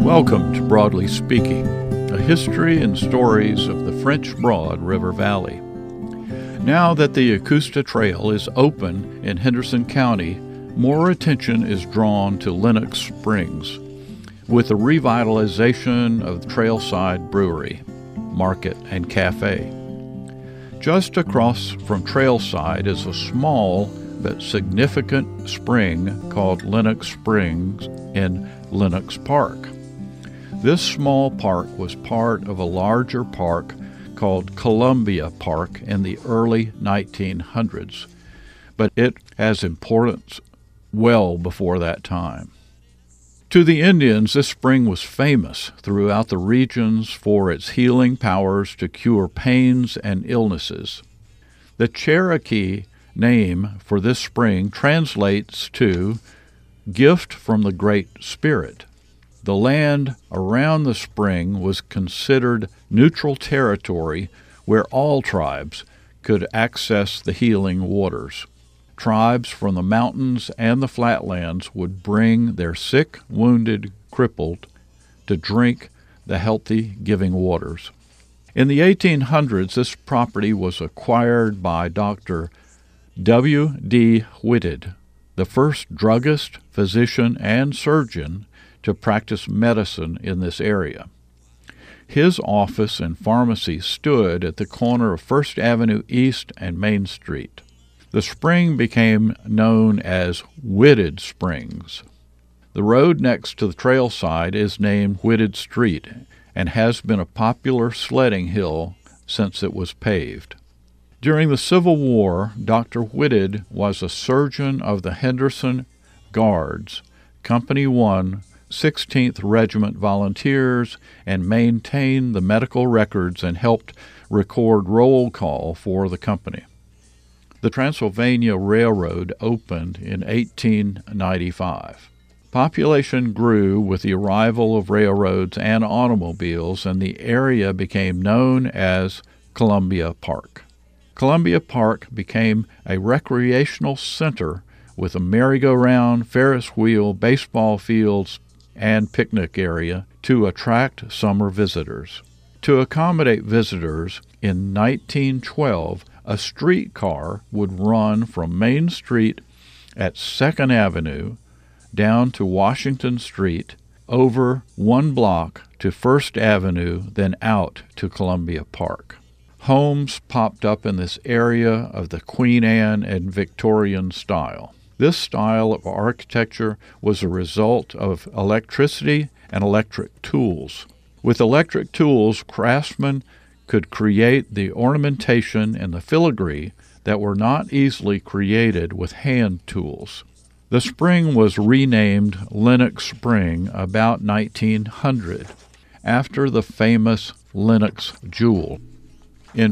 Welcome to Broadly Speaking, a history and stories of the French Broad River Valley. Now that the Augusta Trail is open in Henderson County, more attention is drawn to Lenox Springs, with the revitalization of the Trailside Brewery, Market, and Cafe. Just across from Trailside is a small but significant spring called Lenox Springs in Lenox Park. This small park was part of a larger park called Columbia Park in the early 1900s, but it has importance well before that time. To the Indians, this spring was famous throughout the regions for its healing powers to cure pains and illnesses. The Cherokee name for this spring translates to gift from the Great Spirit. The land around the spring was considered neutral territory where all tribes could access the healing waters. Tribes from the mountains and the flatlands would bring their sick, wounded, crippled to drink the healthy giving waters. In the 1800s, this property was acquired by Dr. W. D. Whitted, the first druggist, physician, and surgeon to practice medicine in this area. His office and pharmacy stood at the corner of First Avenue East and Main Street. The spring became known as Whitted Springs. The road next to the trailside is named Whitted Street and has been a popular sledding hill since it was paved. During the Civil War, Dr. Whitted was a surgeon of the Henderson Guards, Company 1, 16th Regiment Volunteers, and maintained the medical records and helped record roll call for the company. The Transylvania Railroad opened in 1895. Population grew with the arrival of railroads and automobiles, and the area became known as Columbia Park. Columbia Park became a recreational center with a merry-go-round, Ferris wheel, baseball fields, and picnic area to attract summer visitors. To accommodate visitors, in 1912, a streetcar would run from Main Street at 2nd Avenue down to Washington Street, over one block to First Avenue, then out to Columbia Park. Homes popped up in this area of the Queen Anne and Victorian style. This style of architecture was a result of electricity and electric tools. With electric tools, craftsmen could create the ornamentation and the filigree that were not easily created with hand tools. The spring was renamed Lenox Spring about 1900, after the famous Lenox Jewel. In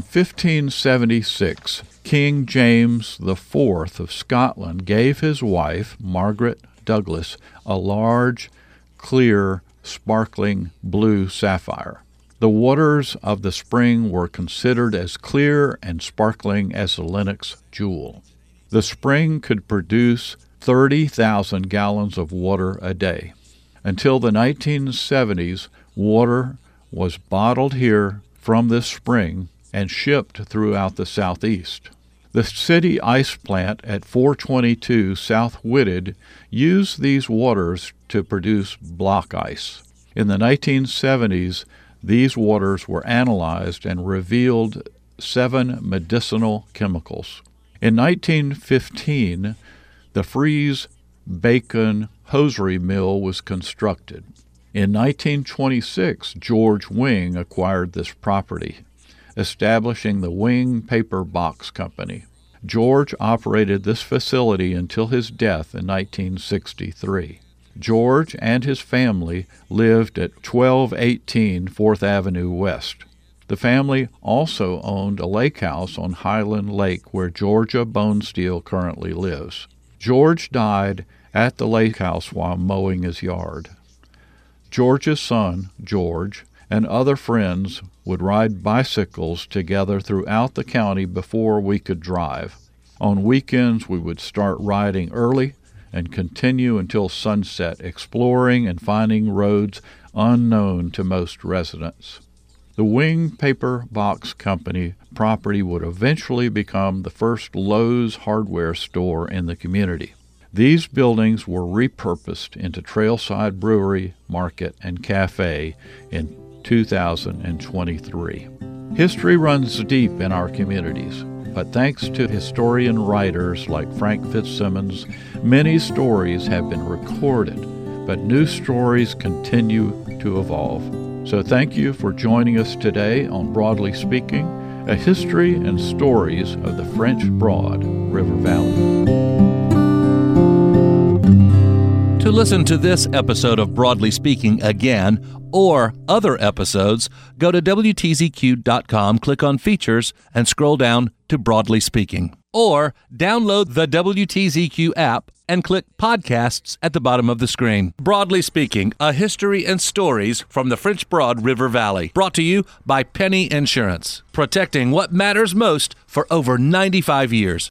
1576, King James IV of Scotland gave his wife, Margaret Douglas, a large, clear, sparkling blue sapphire. The waters of the spring were considered as clear and sparkling as the Lenox Jewel. The spring could produce 30,000 gallons of water a day. Until the 1970s, water was bottled here from this spring and shipped throughout the southeast. The city ice plant at 422 South Whitted used these waters to produce block ice. In the 1970s, these waters were analyzed and revealed 7 medicinal chemicals. In 1915, the Fries Bacon hosiery mill was constructed. In 1926, George Wing acquired this property, establishing the Wing Paper Box Company. George operated this facility until his death in 1963. George and his family lived at 1218 4th Avenue West. The family also owned a lake house on Highland Lake where Georgia Bonesteel currently lives. George died at the lake house while mowing his yard. George's son, George, and other friends would ride bicycles together throughout the county before we could drive. On weekends, we would start riding early and continue until sunset, exploring and finding roads unknown to most residents. The Wing Paper Box Company property would eventually become the first Lowe's hardware store in the community. These buildings were repurposed into Trailside Brewery, Market, and Cafe in 2023. History runs deep in our communities, but thanks to historian writers like Frank Fitzsimmons, many stories have been recorded, but new stories continue to evolve. So thank you for joining us today on Broadly Speaking, a history and stories of the French Broad River Valley. To listen to this episode of Broadly Speaking again, or other episodes, go to WTZQ.com, click on Features, and scroll down to Broadly Speaking. Or download the WTZQ app and click Podcasts at the bottom of the screen. Broadly Speaking, a history and stories from the French Broad River Valley. Brought to you by Penny Insurance, protecting what matters most for over 95 years.